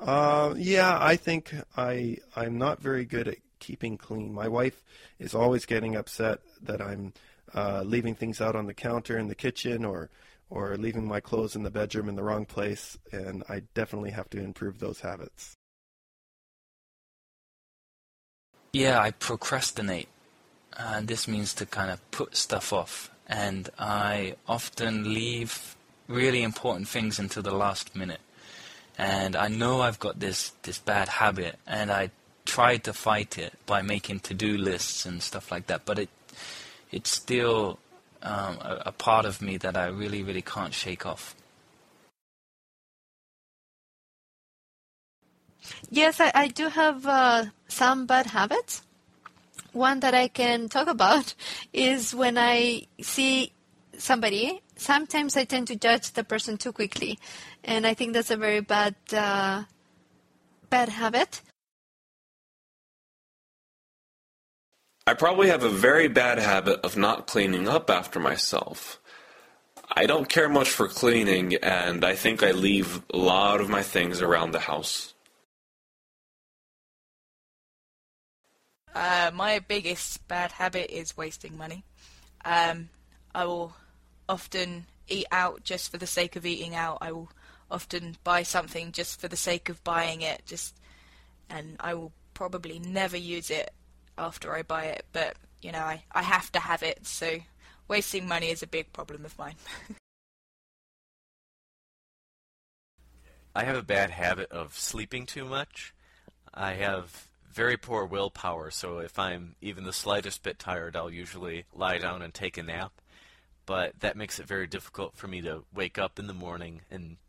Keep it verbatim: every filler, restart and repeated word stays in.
Uh, yeah, I think I I'm not very good at keeping clean. My wife is always getting upset that I'm uh, leaving things out on the counter in the kitchen or or leaving my clothes in the bedroom in the wrong place, and I definitely have to improve those habits. Yeah, I procrastinate. And this means to kind of put stuff off. And I often leave really important things until the last minute. And I know I've got this, this bad habit, and I try to fight it by making to-do lists and stuff like that. But it it's still um, a, a part of me that I really, really can't shake off. Yes, I, I do have uh, some bad habits. One that I can talk about is when I see somebody, sometimes I tend to judge the person too quickly. And I think that's a very bad, uh, bad habit. I probably have a very bad habit of not cleaning up after myself. I don't care much for cleaning, and I think I leave a lot of my things around the house. Uh, my biggest bad habit is wasting money. Um, I will often eat out just for the sake of eating out. I will often buy something just for the sake of buying it, just, and I will probably never use it after I buy it. But you know, I, I have to have it, so wasting money is a big problem of mine. I have a bad habit of sleeping too much. I have very poor willpower, so if I'm even the slightest bit tired, I'll usually lie down and take a nap. But that makes it very difficult for me to wake up in the morning and